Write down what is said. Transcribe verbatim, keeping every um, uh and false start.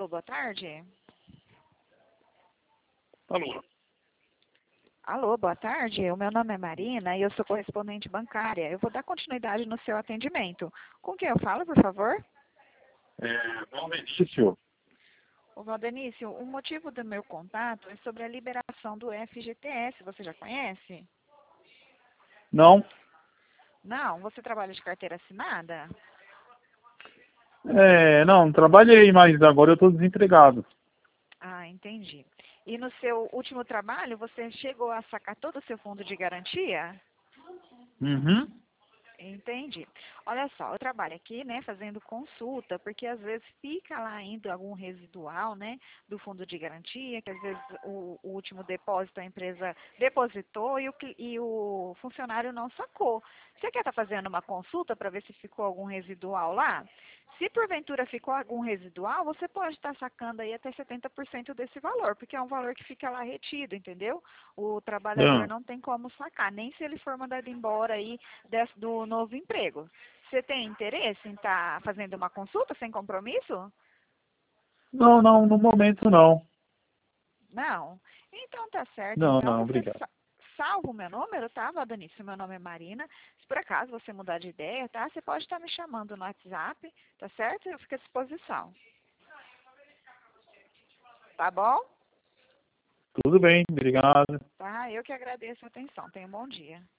Alô, boa tarde. Alô? Alô, boa tarde. O meu nome é Marina e eu sou correspondente bancária. Eu vou dar continuidade no seu atendimento. Com quem eu falo, por favor? É, Valdenício. Ô, Valdenício, o motivo do meu contato é sobre a liberação do F G T S. Você já conhece? Não? Não? Você trabalha de carteira assinada? É, não, trabalhei, mas agora eu estou desempregado. Ah, entendi. E no seu último trabalho, você chegou a sacar todo o seu fundo de garantia? Uhum. Entendi. Olha só, eu trabalho aqui, né, fazendo consulta, porque às vezes fica lá ainda algum residual, né, do fundo de garantia, que às vezes o, o último depósito a empresa depositou e o, cli- e o funcionário não sacou. Você quer estar fazendo uma consulta para ver se ficou algum residual lá? Se porventura ficou algum residual, você pode estar sacando aí até setenta por cento desse valor, porque é um valor que fica lá retido, entendeu? O trabalhador Ah, não tem como sacar, nem se ele for mandado embora aí desse- do novo emprego. Você tem interesse em estar fazendo uma consulta sem compromisso? não, não, no momento não. Não? Então tá certo. Não, Então não, você obrigado. sa- salva o meu número, tá, Valdanício? Meu nome é Marina. Se por acaso você mudar de ideia, tá? Você pode estar me chamando no WhatsApp, tá certo? Eu fico à disposição. Tá bom? Tudo bem, obrigado. Tá? Eu que agradeço a atenção. Tenha um bom dia.